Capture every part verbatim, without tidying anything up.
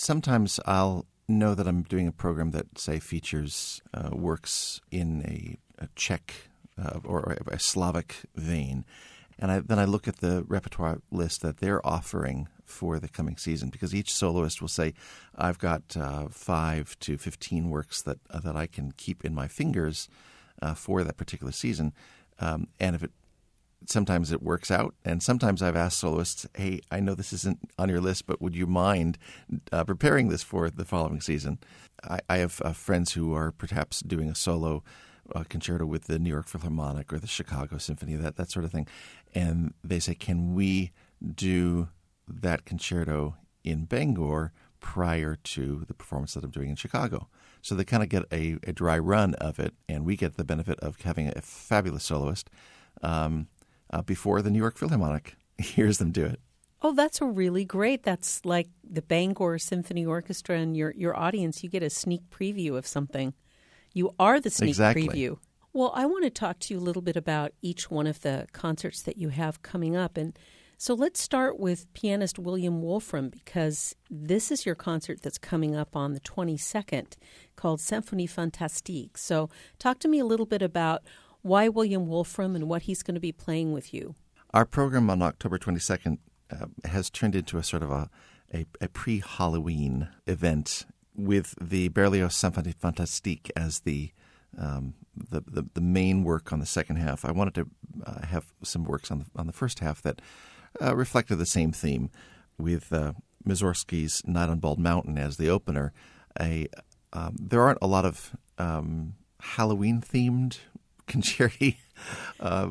sometimes I'll know that I'm doing a program that, say, features uh, works in a, a Czech uh, or a Slavic vein. And I, then I look at the repertoire list that they're offering for the coming season, because each soloist will say, I've got uh, five to fifteen works that uh, that I can keep in my fingers uh, for that particular season. Um, and if it sometimes it works out, and sometimes I've asked soloists, hey, I know this isn't on your list, but would you mind uh, preparing this for the following season? I, I have uh, friends who are perhaps doing a solo uh, concerto with the New York Philharmonic or the Chicago Symphony, that, that sort of thing. And they say, can we do that concerto in Bangor prior to the performance that I'm doing in Chicago? So they kind of get a, a dry run of it, and we get the benefit of having a fabulous soloist um, uh, before the New York Philharmonic hears them do it. Oh, that's a really great. That's like the Bangor Symphony Orchestra and your, your audience. You get a sneak preview of something. You are the sneak exactly. preview. Well, I want to talk to you a little bit about each one of the concerts that you have coming up. And so let's start with pianist William Wolfram, because this is your concert that's coming up on the twenty-second called Symphonie Fantastique. So talk to me a little bit about why William Wolfram and what he's going to be playing with you. Our program on October twenty-second uh, has turned into a sort of a, a, a pre-Halloween event with the Berlioz Symphonie Fantastique as the Um, the, the the main work on the second half. I wanted to uh, have some works on the on the first half that uh, reflected the same theme, with uh, Mussorgsky's Night on Bald Mountain as the opener. A um, there aren't a lot of um, Halloween-themed concerti, uh,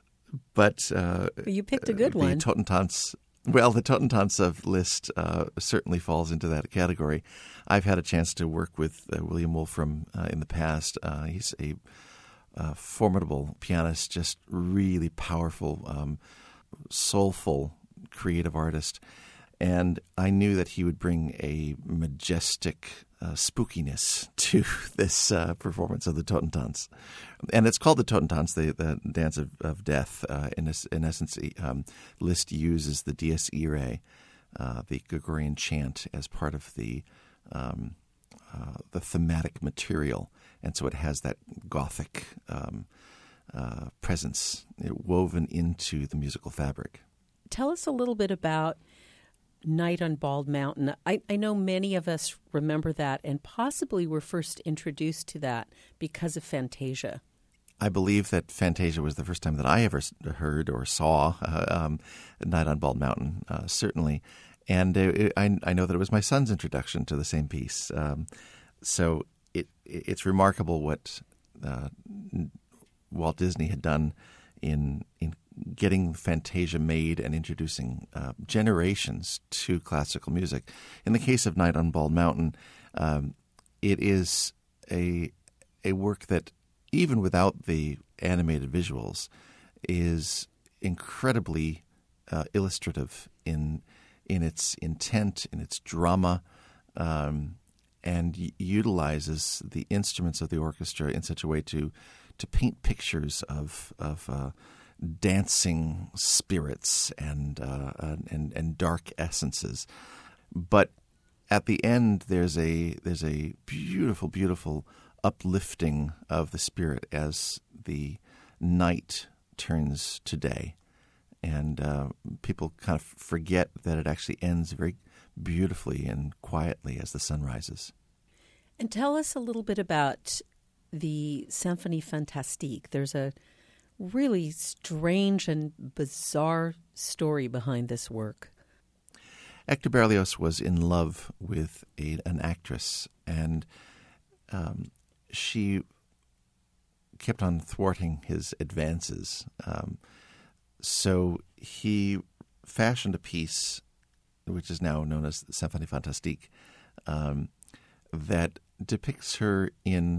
but uh, you picked a good the one. Totentanz. Well, the Totentanz list uh, certainly falls into that category. I've had a chance to work with uh, William Wolfram uh, in the past. Uh, he's a uh, formidable pianist, just really powerful, um, soulful, creative artist. And I knew that he would bring a majestic uh, spookiness to this uh, performance of the Totentanz. And it's called the Totentanz, the, the dance of, of death. Uh, in, this, in essence, um, Liszt uses the Dies Irae, uh, the Gregorian chant, as part of the um, uh, the thematic material. And so it has that Gothic um, uh, presence woven into the musical fabric. Tell us a little bit about Night on Bald Mountain. I, I know many of us remember that and possibly were first introduced to that because of Fantasia. I believe that Fantasia was the first time that I ever heard or saw uh, um, Night on Bald Mountain, uh, certainly. And it, I, I know that it was my son's introduction to the same piece. Um, so it, it's remarkable what uh, Walt Disney had done in in getting Fantasia made and introducing uh, generations to classical music. In the case of Night on Bald Mountain, um, it is a a work that, even without the animated visuals, is incredibly uh, illustrative in in its intent, in its drama, um, and y- utilizes the instruments of the orchestra in such a way to to paint pictures of of uh, dancing spirits and, uh, and and dark essences. But at the end, there's a there's a beautiful, beautiful uplifting of the spirit as the night turns to day. And uh, people kind of forget that it actually ends very beautifully and quietly as the sun rises. And tell us a little bit about the Symphonie Fantastique. There's a really strange and bizarre story behind this work. Hector Berlioz was in love with a, an actress, and um, she kept on thwarting his advances. Um, so he fashioned a piece, which is now known as Symphonie Fantastique, um, that depicts her in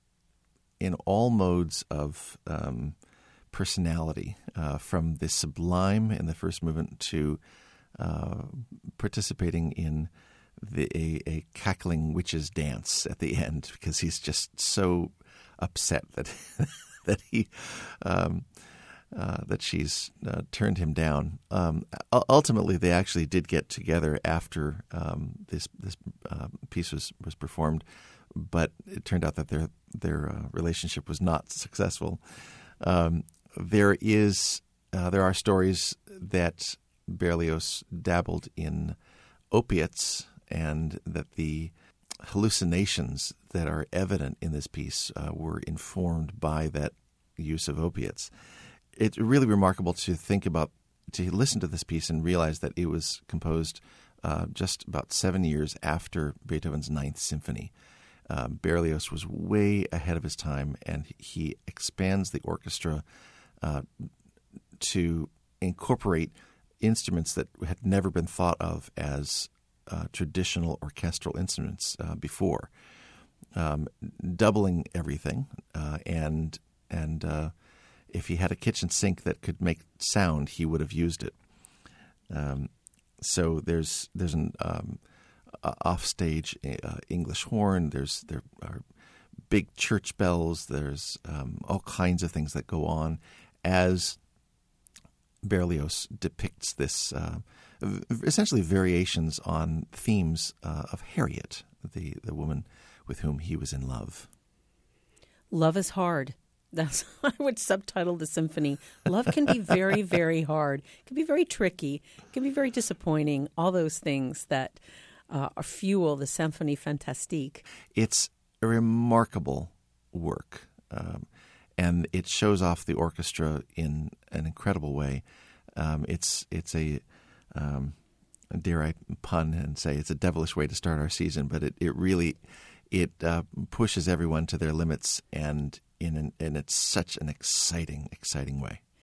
in all modes of um, personality, uh, from the sublime in the first movement to uh, participating in the, a, a cackling witch's dance at the end, because he's just so upset that that he um, uh, that she's uh, turned him down. Um, ultimately, they actually did get together after um, this this uh, piece was, was performed, but it turned out that their their uh, relationship was not successful. Um, there is uh, there are stories that Berlioz dabbled in opiates, and that the hallucinations that are evident in this piece uh, were informed by that use of opiates. It's really remarkable to think about, to listen to this piece and realize that it was composed uh, just about seven years after Beethoven's Ninth Symphony. Um, Berlioz was way ahead of his time, and he expands the orchestra uh, to incorporate instruments that had never been thought of as uh, traditional orchestral instruments uh, before, um, doubling everything. Uh, and and uh, if he had a kitchen sink that could make sound, he would have used it. Um, so there's there's an um, offstage uh, English horn. There's there are big church bells. There's um, all kinds of things that go on as Berlioz depicts this, uh, essentially variations on themes uh, of Harriet, the, the woman with whom he was in love. Love is hard. That's I would subtitle the symphony. Love can be very, very hard. It can be very tricky. It can be very disappointing. All those things that uh, are fuel the Symphonie Fantastique. It's a remarkable work. Um, And it shows off the orchestra in an incredible way. Um, it's it's a, um, dare I pun and say it's a devilish way to start our season, but it, it really it uh, pushes everyone to their limits, and in an, and it's such an exciting, exciting way.